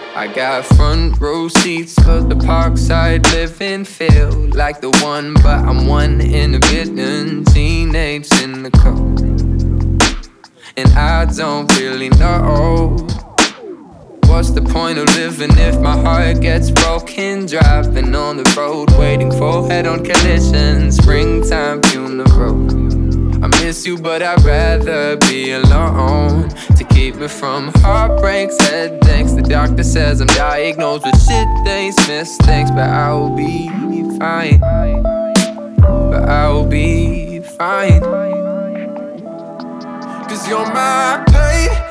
I got front row seats for the parkside living. Feel like the one, but I'm one in a billion. Teenage cynical, and I don't really know what's the point of living if my heart gets broken. Driving on the road, waiting for head-on collisions. Springtime funeral. I miss you, but I'd rather be alone to keep me from heartbreaks, headaches. The doctor says I'm diagnosed with shit days, mistakes, but I'll be fine. But I'll be fine. 'Cause you're my pain,